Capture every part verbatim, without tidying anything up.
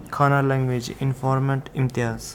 کھانا language informant Imtiaz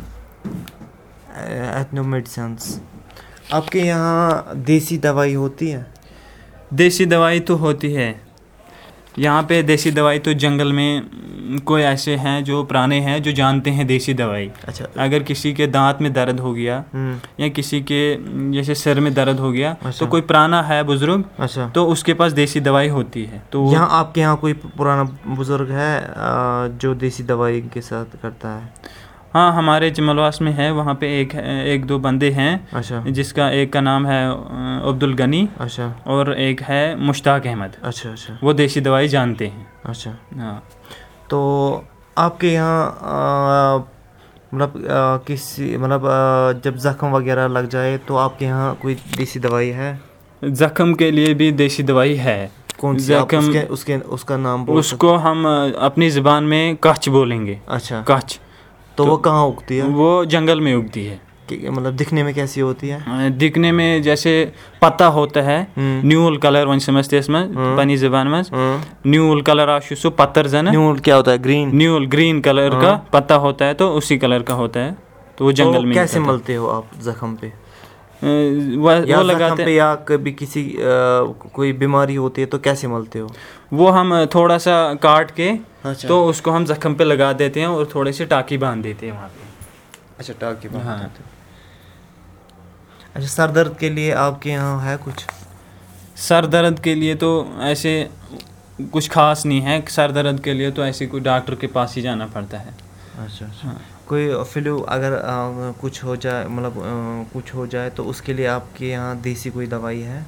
ethnomedicines. آپ کے یہاں دیسی دوائی ہوتی ہے؟ دیسی دوائی تو ہوتی ہے یہاں پہ. دیسی دوائی تو جنگل میں کوئی ایسے ہیں جو پرانے ہیں جو جانتے ہیں دیسی دوائی. اچھا. اگر کسی کے دانت میں درد ہو گیا یا کسی کے جیسے سر میں درد ہو گیا تو کوئی پرانا ہے بزرگ, اچھا, تو اس کے پاس دیسی دوائی ہوتی ہے. تو یہاں آپ کے یہاں کوئی پرانا بزرگ ہے جو دیسی دوائی کے ساتھ کرتا ہے؟ ہاں, ہمارے جملواس میں ہے, وہاں پہ ایک ایک دو بندے ہیں. اچھا. جس کا ایک کا نام ہے عبد الغنی. اچھا. اور ایک ہے مشتاق احمد. اچھا. اچھا. وہ دیسی دوائی جانتے ہیں. اچھا. ہاں. تو آپ کے یہاں مطلب کسی مطلب جب زخم وغیرہ لگ جائے تو آپ کے یہاں کوئی دیسی دوائی ہے؟ زخم کے لیے بھی دیسی دوائی ہے. کون سی؟ زخم اس کے اس کے اس کا نام بول اس کو ہم اپنی زبان میں کچھ بولیں گے. اچھا. کچھ. تو وہ کہاں اگتی ہے؟ وہ جنگل میں اگتی ہے. مطلب دکھنے میں کیسی ہوتی ہے؟ دکھنے میں جیسے پتا ہوتا ہے نیول کلر ون سمجھتے اس میں پنی زبان میں نیول کلر آشو سو پتر زن. نیول کیا ہوتا ہے؟ گرین. نیول گرین کلر کا پتا ہوتا ہے تو اسی کلر کا ہوتا ہے. تو وہ جنگل میں. کیسے ملتے ہو آپ زخم پہ؟ وہ لگاتے ہیں یا کبھی کسی کوئی بیماری ہوتی ہے تو کیسے ملتے ہو؟ وہ ہم تھوڑا سا کاٹ کے تو اس کو ہم زخم پہ لگا دیتے ہیں اور تھوڑے سے ٹاکی باندھ دیتے ہیں وہاں پہ. اچھا, ٹاکی باندھ دیتے. اچھا. سر درد کے لیے آپ کے یہاں ہے کچھ؟ سر درد کے لیے تو ایسے کچھ خاص نہیں ہے. سر درد کے لیے تو ایسے کوئی ڈاکٹر کے پاس ہی جانا پڑتا ہے. اچھا. اچھا. کوئی فلو اگر کچھ ہو جائے مطلب کچھ ہو جائے تو اس کے لیے آپ کے یہاں دیسی کوئی دوائی ہے؟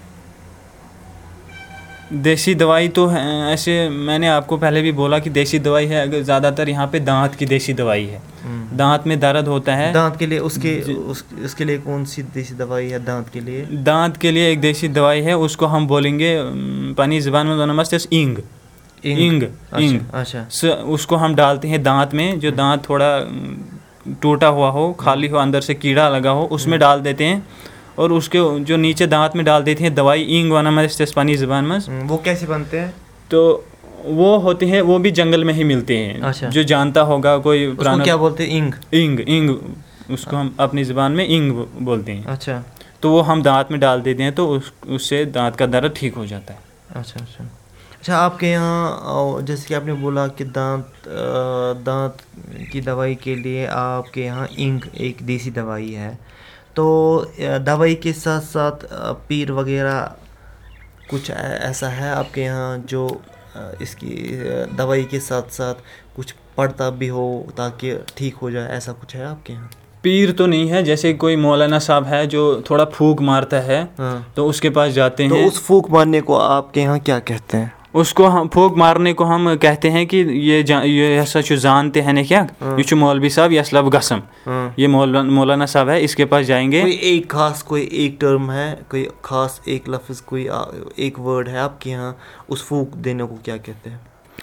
دیسی دوائی تو ایسے میں نے آپ کو پہلے بھی بولا کہ دیسی دوائی ہے. اگر زیادہ تر یہاں پہ دانت کی دیسی دوائی ہے. دانت میں درد ہوتا ہے. دانت کے لیے اس کے اس کے لیے کون سی دیسی دوائی ہے دانت کے لیے؟ دانت کے لیے ایک دیسی دوائی ہے, اس کو ہم بولیں گے پانی زبان میں نمستے اینگ. اینگ. اینگ. اچھا. اس کو ہم ڈالتے ہیں دانت میں. جو دانت تھوڑا ٹوٹا ہوا ہو, خالی ہو, اندر سے کیڑا لگا ہو, اس میں ڈال دیتے ہیں. اور اس کے جو نیچے دانت میں ڈال دیتے ہیں دوائی اینگ وانا مست اسپانی زبان میں. وہ کیسے بنتے ہیں؟ تو وہ ہوتے ہیں, وہ بھی جنگل میں ہی ملتے ہیں. اچھا. جو جانتا ہوگا کوئی پرانا. کیا بولتے ہیں؟ اینگ. اینگ. اینگ اس کو ہم اپنی زبان میں اینگ بولتے ہیں. اچھا. تو وہ ہم دانت میں ڈال دیتے ہیں تو اس اس سے دانت کا درد ٹھیک ہو جاتا ہے. اچھا. اچھا. اچھا. آپ کے یہاں جیسے کہ آپ نے بولا کہ دانت دانت کی دوائی کے لیے آپ کے یہاں اینگ ایک دیسی دوائی ہے. تو دوائی کے ساتھ ساتھ پیر وغیرہ کچھ ایسا ہے آپ کے یہاں جو اس کی دوائی کے ساتھ ساتھ کچھ پڑھتا بھی ہو تاکہ ٹھیک ہو جائے, ایسا کچھ ہے آپ کے یہاں؟ پیر تو نہیں ہے. جیسے کوئی مولانا صاحب ہے جو تھوڑا پھونک مارتا ہے تو اس کے پاس جاتے ہیں. تو اس پھونک مارنے کو آپ کے یہاں کیا کہتے ہیں؟ اس کو ہم پھونک مارنے کو ہم کہتے ہیں کہ یہ یہ ہسا چھُ زانتے ہیں کیا یہ چھُ مولوی صاحب یس لب گسم. یہ مولانا صاحب ہے, اس کے پاس جائیں گے. کوئی ایک خاص کوئی ایک ٹرم ہے, کوئی خاص ایک لفظ, کوئی ایک ورڈ ہے آپ کے یہاں, اس پھونک دینے کو کیا کہتے ہیں؟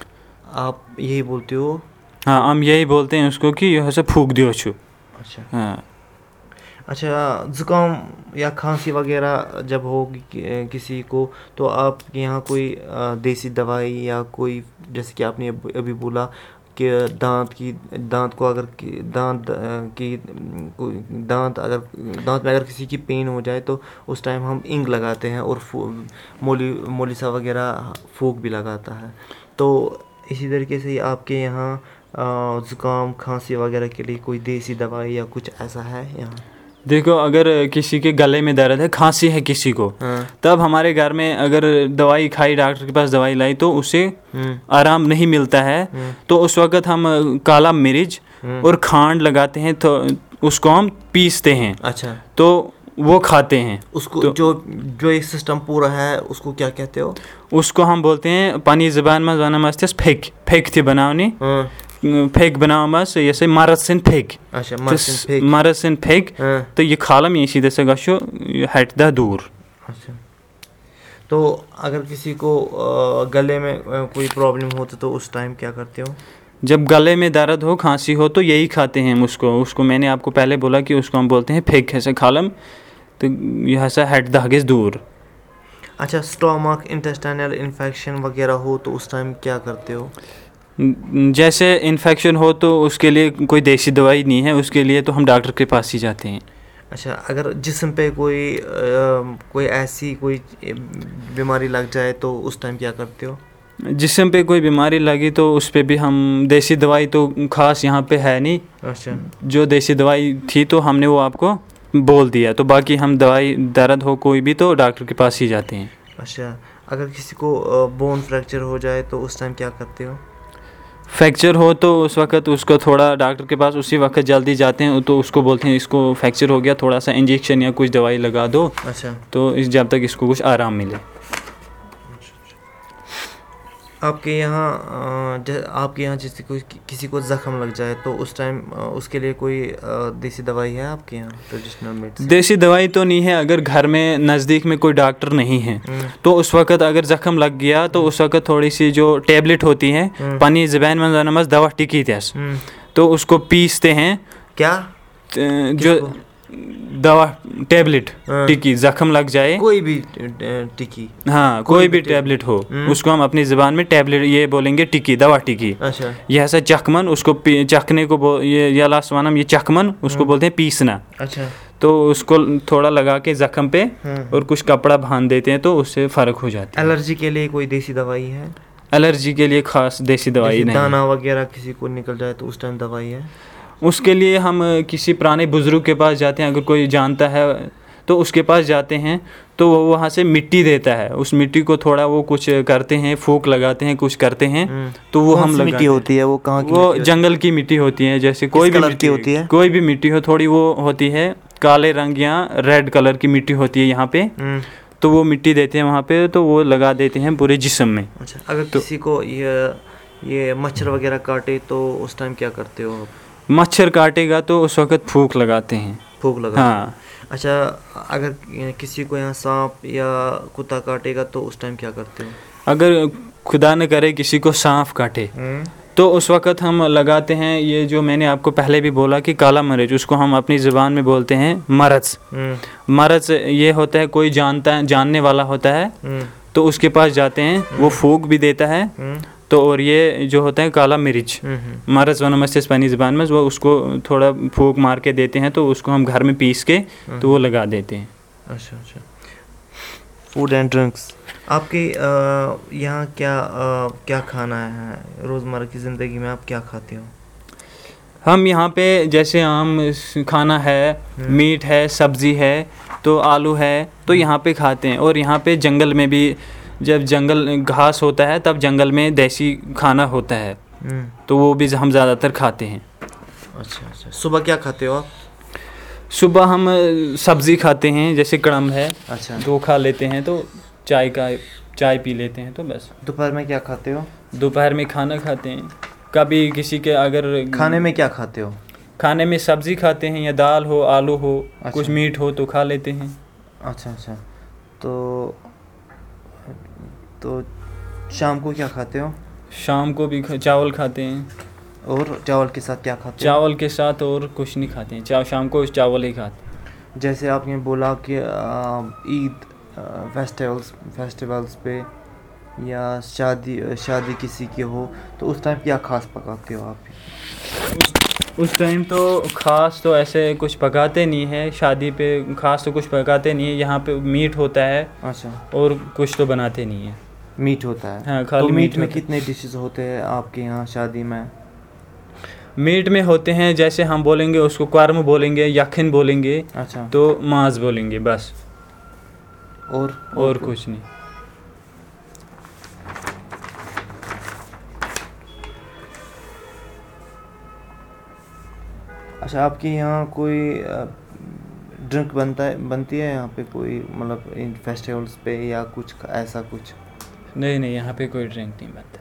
آپ یہی بولتے ہو؟ ہاں, ہم یہی بولتے ہیں اس کو کہ یہ ہسا پھونک دیو چھو. اچھا. ہاں. اچھا. زکام یا کھانسی وغیرہ جب ہوگی کسی کو تو آپ کے یہاں کوئی دیسی دوائی یا کوئی, جیسے کہ آپ نے ابھی بولا کہ دانت کی دانت کو اگر دانت کی دانت اگر دانت میں اگر کسی کی پین ہو جائے تو اس ٹائم ہم اینگ لگاتے ہیں اور مولی مولیسا وغیرہ پھونک بھی لگاتا ہے. تو اسی طریقے سے آپ کے یہاں زکام کھانسی وغیرہ کے لیے کوئی دیسی دوائی یا کچھ ایسا ہے یہاں؟ دیکھو, اگر کسی کے گلے میں درد ہے, کھانسی ہے کسی کو, تب ہمارے گھر میں اگر دوائی کھائی, ڈاکٹر کے پاس دوائی لائی تو اسے آرام نہیں ملتا ہے, تو اس وقت ہم کالا مرچ اور کھانڈ لگاتے ہیں تو اس کو ہم پیستے ہیں. اچھا. تو وہ کھاتے ہیں. اس کو جو جو ایک سسٹم پورا ہے اس کو کیا کہتے ہو؟ اس کو ہم بولتے ہیں پانی زبان میں زانا مستس پھیک پھیک تھی بناونی پھیک بناو مس یہ سے مرد سن پھیک. اچھا. مرد مرد سن پھیک تو یہ کھالم یہ سیدھے سے گشو ہٹ دا دور. اچھا. تو اگر کسی کو گلے میں کوئی پرابلم ہوتا تو اس ٹائم کیا کرتے ہو؟ جب گلے میں درد ہو, کھانسی ہو تو یہی کھاتے ہیں اس کو. اس کو میں نے آپ کو پہلے بولا کہ اس کو ہم بولتے ہیں پھیک ایسے کھالم تو یہ ایسا ہٹ دا گز دور. اچھا. اسٹامک انٹسٹائنل انفیکشن وغیرہ ہو تو اس ٹائم کیا کرتے ہو؟ جیسے انفیکشن ہو تو اس کے لیے کوئی دیسی دوائی نہیں ہے, اس کے لیے تو ہم ڈاکٹر کے پاس ہی جاتے ہیں. اچھا, اگر جسم پہ کوئی کوئی ایسی کوئی بیماری لگ جائے تو اس ٹائم کیا کرتے ہو؟ جسم پہ کوئی بیماری لگی تو اس پہ بھی ہم دیسی دوائی تو خاص یہاں پہ ہے نہیں. اچھا, جو دیسی دوائی تھی تو ہم نے وہ آپ کو بول دیا, تو باقی ہم دوائی درد ہو کوئی بھی تو ڈاکٹر کے پاس ہی جاتے ہیں. اچھا, اگر کسی کو بون فریکچر ہو جائے تو اس ٹائم کیا کرتے ہو؟ فریکچر ہو تو اس وقت اس کو تھوڑا ڈاکٹر کے پاس اسی وقت جلدی جاتے ہیں, تو اس کو بولتے ہیں اس کو فریکچر ہو گیا, تھوڑا سا انجیکشن یا کچھ دوائی لگا دو. اچھا, تو اس جب تک اس کو کچھ آرام ملے. آپ کے یہاں آپ کے یہاں جیسے کوئی کسی کو زخم لگ جائے تو اس ٹائم اس کے لیے کوئی دیسی دوائی ہے آپ کے یہاں ٹریڈیشنل میڈیسن؟ دیسی دوائی تو نہیں ہے. اگر گھر میں نزدیک میں کوئی ڈاکٹر نہیں ہے تو اس وقت اگر زخم لگ گیا تو اس وقت تھوڑی سی جو ٹیبلٹ ہوتی ہیں پانی زبان میں نماز دوا ٹکی تیس, تو اس کو پیستے ہیں. کیا جو دوا ٹیبلٹ ٹکی زخم لگ جائے کوئی بھی ٹکی, ہاں کوئی بھی ٹیبلٹ ہو اس کو ہم اپنی زبان میں ٹیبلٹ یہ بولیں گے ٹکی, دوا ٹکی. اچھا, یہ ایسا چکمن اس کو چکھنے کو یہ یا لاسوانم یہ چکمن اس کو بولتے ہیں پیسنا. اچھا, تو اس کو تھوڑا لگا کے زخم پہ اور کچھ کپڑا باندھ دیتے ہیں تو اس سے فرق ہو جاتا ہے. الرجی کے لیے کوئی دیسی دوائی ہے؟ الرجی کے لیے خاص دیسی دوائی نہیں. دانا وغیرہ کسی کو نکل جائے تو اس ٹائم دوائی ہے؟ اس کے لیے ہم کسی پرانے بزرگ کے پاس جاتے ہیں, اگر کوئی جانتا ہے تو اس کے پاس جاتے ہیں تو وہ وہاں سے مٹی دیتا ہے, اس مٹی کو تھوڑا وہ کچھ کرتے ہیں, پھونک لگاتے ہیں, کچھ کرتے ہیں تو وہ ہم لگاتے ہیں. مٹی ہوتی ہے وہ کہاں کی؟ وہ جنگل کی مٹی ہوتی ہے, جیسے کوئی بھی مٹی ہوتی ہے, کوئی بھی مٹی ہو, تھوڑی وہ ہوتی ہے کالے رنگ یا ریڈ کلر کی مٹی ہوتی ہے یہاں پہ, تو وہ مٹی دیتے ہیں وہاں پہ تو وہ لگا دیتے ہیں پورے جسم میں. اچھا, اگر کسی کو یہ یہ مچھر وغیرہ کاٹے تو اس ٹائم کیا کرتے ہو آپ؟ مچھر کاٹے گا تو اس وقت پھونک لگاتے ہیں. پھونک لگا, ہاں. اچھا, اگر کسی کو یہاں سانپ یا کتا کاٹے گا تو اس ٹائم کیا کرتے ہو؟ اگر خدا نہ کرے کسی کو سانپ کاٹے تو اس وقت ہم لگاتے ہیں یہ جو میں نے آپ کو پہلے بھی بولا کہ کالا مرچ, اس کو ہم اپنی زبان میں بولتے ہیں مرض. مرض یہ ہوتا ہے کوئی جانتا ہے جاننے والا ہوتا ہے تو اس کے پاس جاتے ہیں, وہ پھونک بھی دیتا ہے. تو اور یہ جو ہوتا ہے کالا مرچ مرض ونمس اسپینی زبان میں وہ اس کو تھوڑا پھونک مار کے دیتے ہیں, تو اس کو ہم گھر میں پیس کے تو وہ لگا دیتے ہیں. اچھا اچھا. فوڈ اینڈ ڈرنکس, آپ کے یہاں کیا کیا کھانا ہے روزمرہ کی زندگی میں, آپ کیا کھاتے ہو؟ ہم یہاں پہ جیسے عام کھانا ہے, میٹ ہے, سبزی ہے, تو آلو ہے تو یہاں پہ کھاتے ہیں. اور یہاں پہ جنگل میں بھی جب جنگل گھاس ہوتا ہے تب جنگل میں دیسی کھانا ہوتا ہے تو وہ بھی ہم زیادہ تر کھاتے ہیں. اچھا اچھا. صبح کیا کھاتے ہو آپ؟ صبح ہم سبزی کھاتے ہیں, جیسے کڑم ہے. اچھا, تو کھا لیتے ہیں, تو چائے کا چائے پی لیتے ہیں, تو بس. دوپہر میں کیا کھاتے ہو؟ دوپہر میں کھانا کھاتے ہیں. کبھی کسی کے اگر کھانے میں کیا کھاتے ہو؟ کھانے میں سبزی کھاتے ہیں, یا دال ہو, آلو ہو, کچھ میٹ ہو تو کھا لیتے ہیں. اچھا اچھا. تو تو شام کو کیا کھاتے ہو؟ شام کو بھی چاول کھاتے ہیں. اور چاول کے ساتھ کیا کھاتے ہیں؟ چاول کے ساتھ اور کچھ نہیں کھاتے ہیں, شام کو چاول ہی کھاتے ہیں. جیسے آپ نے بولا کہ عید فیسٹیولس فیسٹیولس پہ یا شادی شادی کسی کی ہو تو اس ٹائم کیا خاص پکاتے ہو آپ؟ اس ٹائم تو خاص تو ایسے کچھ پکاتے نہیں ہیں, شادی پہ خاص تو کچھ پکاتے نہیں ہیں. یہاں پہ میٹ ہوتا ہے. اچھا. اور کچھ تو بناتے نہیں ہیں. میٹ ہوتا ہے. ہاں, خالی میٹ میں کتنے ڈشز ہوتے ہیں آپ کے یہاں شادی میں؟ میٹ میں ہوتے ہیں جیسے ہم بولیں گے اس کو قورمہ بولیں گے, یخن بولیں گے. اچھا. تو ماز بولیں گے بس. اور اور کچھ نہیں. اچھا, آپ کے یہاں کوئی ڈرنک بنتا ہے بنتی ہے یہاں پہ کوئی, مطلب ان فیسٹیولس پہ یا کچھ ایسا کچھ؟ نہیں نہیں, یہاں پہ کوئی ڈرنک نہیں بنتا.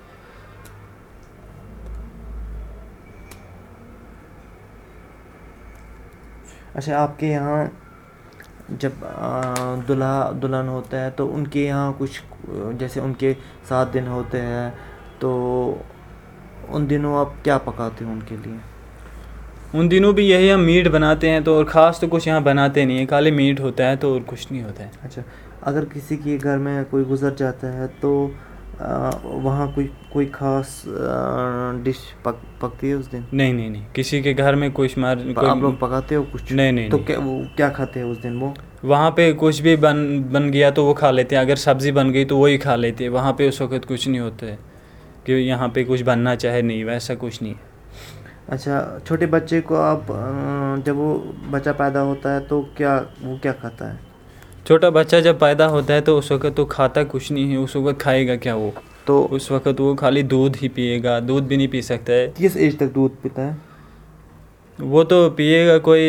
اچھا, آپ کے یہاں جب دلہا دلہن ہوتا ہے تو ان کے یہاں کچھ جیسے ان کے سات دن ہوتے ہیں تو ان دنوں آپ کیا پکاتے ہو ان کے لیے؟ ان دنوں بھی یہی ہم میٹ بناتے ہیں, تو اور خاص تو کچھ یہاں بناتے نہیں ہیں, خالی میٹ ہوتا ہے تو اور کچھ نہیں ہوتا ہے. اچھا, اگر کسی کے گھر میں کوئی گزر جاتا ہے تو وہاں کوئی کوئی خاص ڈش پک پکتی ہے اس دن؟ نہیں نہیں نہیں، کسی کے گھر میں کچھ مار آپ لوگ پکاتے ہو کچھ؟ نہیں نہیں، تو کیا وہ کیا کھاتے ہیں اس دن وہ؟ وہاں پہ کچھ بھی بن بن گیا تو وہ کھا لیتے ہیں، اگر سبزی بن گئی تو وہی کھا لیتے ہیں. وہاں پہ اس وقت کچھ نہیں ہوتا ہے کہ یہاں پہ کچھ بننا چاہے، نہیں ویسا کچھ نہیں ہے. اچھا، چھوٹے بچے کو آپ جب وہ بچہ پیدا ہوتا ہے تو کیا وہ کیا کھاتا ہے؟ چھوٹا بچہ جب پیدا ہوتا ہے تو اس وقت تو کھاتا کچھ نہیں ہے. اس وقت کھائے گا کیا وہ؟ تو اس وقت وہ خالی دودھ ہی پیے گا، دودھ بھی نہیں پی سکتا ہے. کس ایج تک دودھ پیتا ہے وہ تو پیے گا، کوئی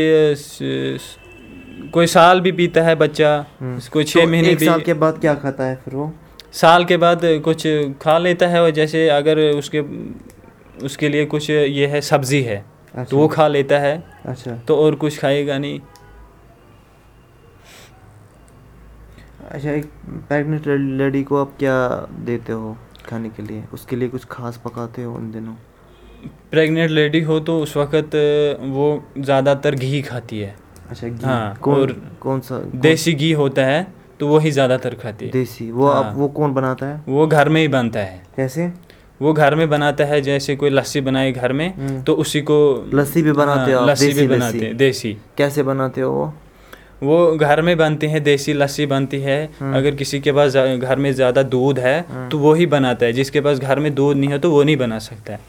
کوئی سال بھی پیتا ہے بچہ، کوئی چھ مہینے ایک بھی. سال کے بعد کیا کھاتا ہے پھر وہ؟ سال کے بعد کچھ کھا لیتا ہے، اور جیسے اگر اس کے اس کے لیے کچھ یہ ہے سبزی ہے تو وہ کھا لیتا ہے. اچھا تو اور کچھ کھائے گا نہیں. اچھا، ایک پریگننٹ لیڈی کو آپ کیا دیتے ہو کھانے کے لیے؟ اس کے لیے کچھ خاص پکاتے ہو ان دنوں؟ پریگننٹ لیڈی ہو تو اس وقت وہ زیادہ تر گھی کھاتی ہے. اچھا گھی؟ ہاں، کون کون سا؟ دیسی گھی ہوتا ہے تو وہی زیادہ تر کھاتی ہے. دیسی وہ آپ وہ کون بناتا ہے؟ وہ گھر میں ہی بنتا ہے. کیسے؟ وہ گھر میں بناتا ہے، جیسے کوئی لسی بنائے گھر میں تو اسی کو. لسی بھی بناتے ہو آپ؟ لسی بھی بناتے ہیں دیسی. کیسے بناتے ہو وہ؟ وہ گھر میں بنتے ہیں، دیسی لسی بنتی ہے. اگر کسی کے پاس گھر میں زیادہ دودھ ہے تو وہی بناتا ہے، جس کے پاس گھر میں دودھ نہیں ہے تو وہ نہیں بنا سکتا ہے.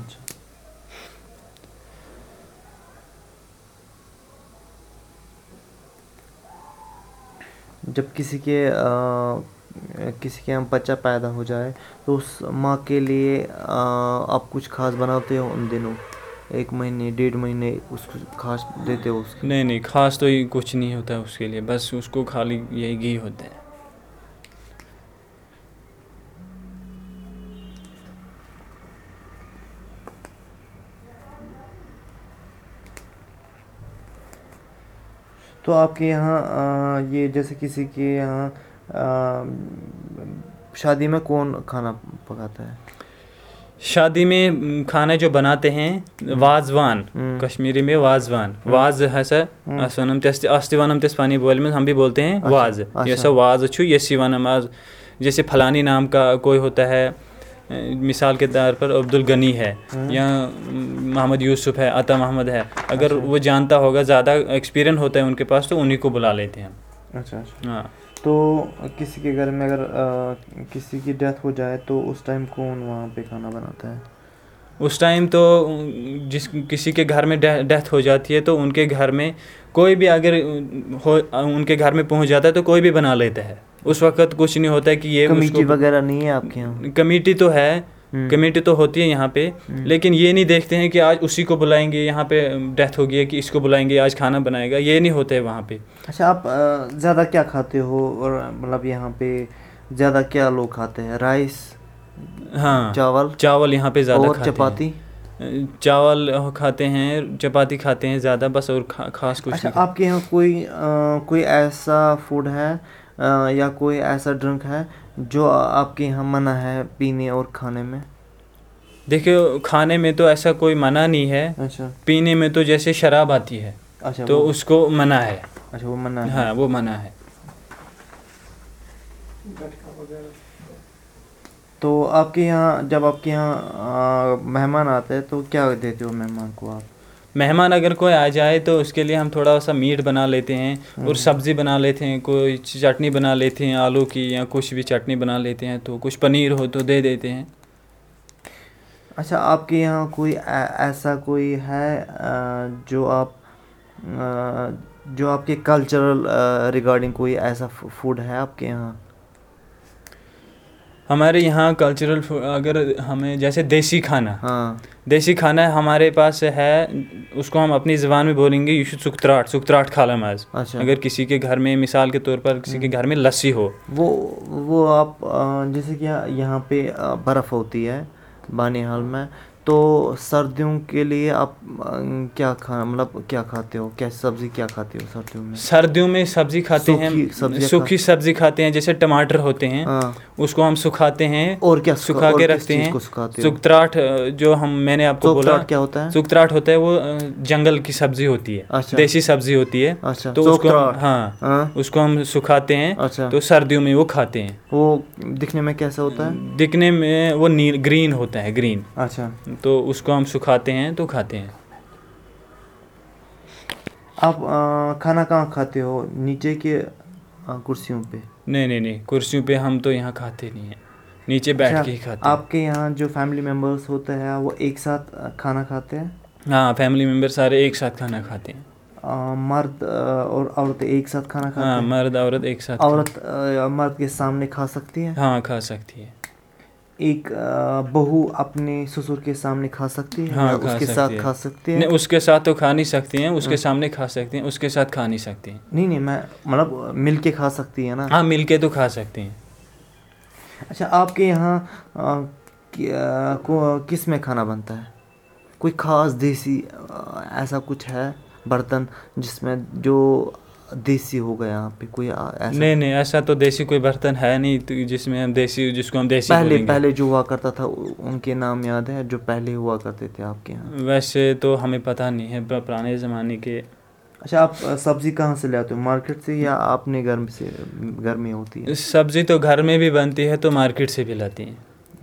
جب کسی کے کسی کے یہاں بچہ پیدا ہو جائے تو اس ماں کے لیے آپ کچھ خاص بناتے ہو ان دنوں؟ ایک مہینے ڈیڑھ مہینے اس کو خاص دیتے ہو اس کو؟ نہیں نہیں، خاص تو کچھ نہیں ہوتا ہے اس کے لیے، بس اس کو خالی یہی گھی ہوتا ہے. تو آپ کے یہاں یہ جیسے کسی کے یہاں شادی میں کون کھانا پکاتا ہے؟ شادی میں کھانا جو بناتے ہیں وازوان، کشمیری میں وازوان. واز ہے سر ونم تس اس ونم تس پانی بول میں ہم بھی بولتے ہیں واز. جیسا واز چھو یسی ونم آز، جیسے فلانی نام کا کوئی ہوتا ہے، مثال کے طور پر عبد الغنی ہے یا محمد یوسف ہے، عطا محمد ہے. اگر وہ جانتا ہوگا، زیادہ ایکسپیرینس ہوتا ہے ان کے پاس، تو انہیں کو بلا لیتے ہیں. اچھا اچھا. ہاں. تو کسی کے گھر میں اگر کسی کی ڈیتھ ہو جائے تو اس ٹائم کون وہاں پہ کھانا بناتا ہے؟ اس ٹائم تو جس کسی کے گھر میں ڈیتھ ہو جاتی ہے تو ان کے گھر میں کوئی بھی اگر ہو ان کے گھر میں پہنچ جاتا ہے تو کوئی بھی بنا لیتا ہے. اس وقت کچھ نہیں ہوتا ہے کہ یہ کمیٹی وغیرہ نہیں ہے آپ کے یہاں؟ کمیٹی تو ہے، کمیٹی تو ہوتی ہے یہاں پہ، لیکن یہ نہیں دیکھتے ہیں کہ آج اسی کو بلائیں گے، یہاں پہ ڈیتھ ہو گئی ہے کہ اس کو بلائیں گے آج کھانا بنائے گا، یہ نہیں ہوتا ہے وہاں پہ. اچھا، آپ زیادہ کیا کھاتے ہو؟ اور مطلب یہاں پہ زیادہ کیا لوگ کھاتے ہیں؟ رائس؟ ہاں، چاول؟ چاول یہاں پہ زیادہ کھاتے ہیں. چپاتی؟ چاول کھاتے ہیں، چپاتی کھاتے ہیں زیادہ، بس اور خاص کچھ. اچھا، آپ کے یہاں کوئی کوئی ایسا فوڈ ہے یا کوئی ایسا ڈرنک ہے جو آپ کے یہاں منع ہے پینے اور کھانے میں؟ دیکھیں، کھانے میں تو ایسا کوئی منع نہیں ہے. اچھا. پینے میں تو جیسے شراب آتی ہے تو اس کو منع ہے. اچھا، وہ منع ہے. ہاں، وہ منع ہے. تو آپ کے یہاں جب آپ کے یہاں مہمان آتے ہیں تو کیا دیتے ہو مہمان کو آپ؟ مہمان اگر کوئی آ جائے تو اس کے لیے ہم تھوڑا سا میٹ بنا لیتے ہیں اور سبزی بنا لیتے ہیں، کوئی چٹنی بنا لیتے ہیں آلو کی یا کچھ بھی چٹنی بنا لیتے ہیں، تو کچھ پنیر ہو تو دے دیتے ہیں. اچھا، آپ کے یہاں کوئی ایسا کوئی ہے جو آپ جو آپ کے کلچرل ریگارڈنگ کوئی ایسا فوڈ ہے آپ کے یہاں؟ ہمارے یہاں کلچرل اگر ہمیں جیسے دیسی کھانا، ہاں دیسی کھانا ہمارے پاس ہے، اس کو ہم اپنی زبان میں بولیں گے، یہ سکتراٹ سکتراٹ کھالا ماز. اچھا. اگر کسی کے گھر میں مثال کے طور پر کسی کے گھر میں لسی ہو، وہ وہ آپ جیسے کہ یہاں پہ برف ہوتی ہے بانیہال میں، تو سردیوں کے لیے آپ کیا کھانا مطلب کیا کھاتے ہو, کیا سبزی کیا کھاتے ہو سردیوں میں؟ سردیوں میں سبزی کھاتے ہیں, سوکھی سبزی کھاتے ہیں, جیسے ٹماٹر ہوتے ہیں اس کو ہم سکھاتے ہیں اور کیا سکھا کے رکھتے ہیں. سکتراٹ جو ہم میں نے آپ کو بولا کیا ہوتا ہے, سکتراٹ ہوتا ہے وہ جنگل کی سبزی ہوتی ہے, دیسی سبزی ہوتی ہے, تو اس کو ہاں اس کو ہم سکھاتے ہیں, تو سردیوں میں وہ کھاتے ہیں. وہ دکھنے میں کیسا ہوتا ہے؟ دکھنے میں وہ گرین ہوتا ہے, گرین. اچھا, تو اس کو ہم سکھاتے ہیں تو کھاتے ہیں. آپ کھانا کہاں کھاتے ہو, نیچے کے کرسیوں پہ؟ نہیں نہیں نہیں, کرسیوں پہ ہم تو یہاں کھاتے نہیں ہیں, نیچے بیٹھ کے ہی کھاتے ہیں. آپ کے یہاں جو فیملی ممبرس ہوتے ہیں وہ ایک ساتھ کھانا کھاتے ہیں؟ ہاں, فیملی ممبر سارے ایک ساتھ کھانا کھاتے ہیں. مرد اور عورت ایک ساتھ کھانا کھاتے ہیں؟ ہاں, مرد عورت ایک ساتھ. عورت مرد کے سامنے کھا سکتی ہے؟ ہاں, کھا سکتی ہے. ایک بہو اپنے سسر کے سامنے کھا سکتی ہے؟ ہاں, اس کے ساتھ کھا سکتی ہے؟ نہیں, اس کے ساتھ تو کھا نہیں سکتی ہیں, اس کے سامنے کھا سکتے ہیں, اس کے ساتھ کھا نہیں سکتی ہیں. نہیں نہیں, میں مطلب مل کے کھا سکتی ہے نا؟ ہاں, مل کے تو کھا سکتے ہیں. اچھا, آپ کے یہاں کس میں کھانا بنتا ہے؟ کوئی خاص دیسی ایسا کچھ ہے برتن جس میں جو دیسی ہوگا یہاں پہ کوئی ایسا؟ نہیں نہیں, ایسا تو دیسی کوئی برتن ہے نہیں جس میں ہم دیسی, جس کو ہم دیسی پہلے پہلے جو ہوا کرتا تھا ان کے نام یاد ہے جو پہلے ہوا کرتے تھے آپ کے یہاں؟ ویسے تو ہمیں پتہ نہیں ہے, پرانے زمانے کے. اچھا, آپ سبزی کہاں سے لاتے ہو, مارکیٹ سے یا اپنے گھر میں سے گھر میں ہوتی ہے؟ سبزی تو گھر میں بھی بنتی ہے تو مارکیٹ سے بھی لاتی ہیں.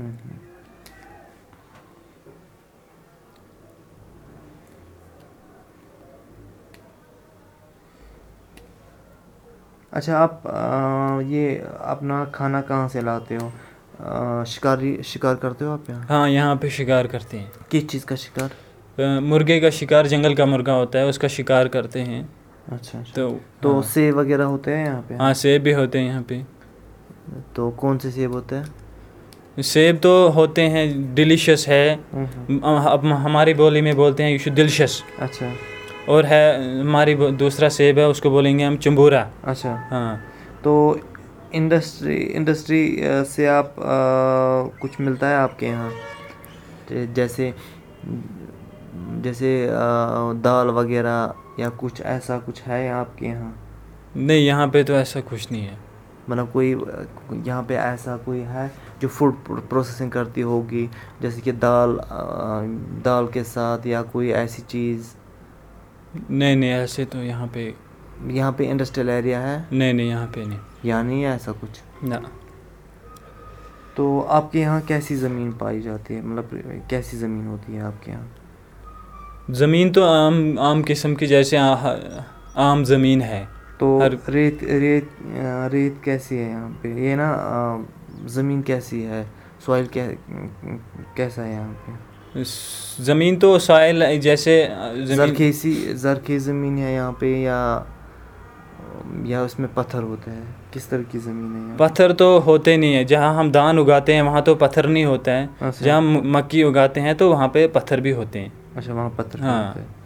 اچھا, آپ یہ اپنا کھانا کہاں سے لاتے ہو, شکاری شکار کرتے ہو آپ یہاں؟ ہاں, یہاں پہ شکار کرتے ہیں. کس چیز کا شکار؟ مرغے کا شکار, جنگل کا مرغا ہوتا ہے اس کا شکار کرتے ہیں. اچھا اچھا, تو سیب وغیرہ ہوتے ہیں یہاں پہ؟ ہاں, سیب بھی ہوتے ہیں یہاں پہ. تو کون سے سیب ہوتے ہیں؟ سیب تو ہوتے ہیں ڈیلیشس ہے, اب ہماری بولی میں بولتے ہیں یو ڈیلیشس. اچھا, اور ہے ہماری دوسرا سیب ہے اس کو بولیں گے ہم چمبورا. اچھا ہاں, تو انڈسٹری انڈسٹری سے آپ کچھ ملتا ہے آپ کے یہاں, جیسے جیسے دال وغیرہ یا کچھ ایسا کچھ ہے آپ کے یہاں؟ نہیں, یہاں پہ تو ایسا کچھ نہیں ہے. مطلب کوئی یہاں پہ ایسا کوئی ہے جو فوڈ پروسیسنگ کرتی ہوگی, جیسے کہ دال دال کے ساتھ یا کوئی ایسی چیز؟ نہیں نہیں, ایسے تو یہاں پہ یہاں پہ انڈسٹریل ایریا ہے؟ نہیں نہیں, یہاں پہ نہیں. یعنی ایسا کچھ نہ. تو آپ کے یہاں کیسی زمین پائی جاتی ہے, مطلب کیسی زمین ہوتی ہے آپ کے یہاں؟ زمین تو عام عام قسم کی, جیسے عام زمین ہے. تو ریت ریت ریت کیسی ہے یہاں پہ, یہ نا زمین کیسی ہے, سوائل کیسا ہے یہاں پہ؟ زمین تو سوائل جیسے زرخیزی زرخیز زمین ہے یہاں پہ یا یا اس میں پتھر ہوتا ہے, کس طرح کی زمین ہے یہاں؟ پتھر تو ہوتے نہیں ہیں, جہاں ہم دان اگاتے ہیں وہاں تو پتھر نہیں ہوتا ہے. جہاں مکی اگاتے ہیں تو وہاں پہ پتھر بھی ہوتے ہیں. اچھا, وہاں پتھر ہاں. ہوتے ہیں.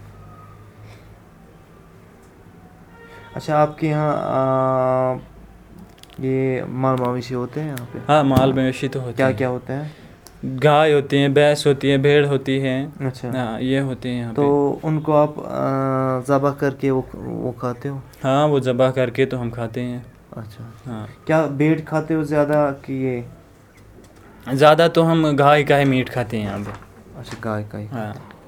اچھا, آپ کے یہاں یہ مال مویشی ہوتے ہیں یہاں پہ؟ ہاں, مال مویشی تو ہوتے ہیں. کیا کیا ہوتا ہے؟ گائے ہوتی ہیں, بھینس ہوتی ہے, بھیڑ ہوتی ہے. اچھا, ہاں, یہ ہوتے ہیں یہاں پہ. تو ان کو آپ ذبح کر کے وہ وہ کھاتے ہو؟ ہاں, وہ ذبح کر کے تو ہم کھاتے ہیں. اچھا, ہاں. کیا بھیڑ کھاتے ہو زیادہ کہ یہ؟ زیادہ تو ہم گائے کا ہی میٹ کھاتے ہیں یہاں پہ. اچھا, گائے کا ہی. ہاں.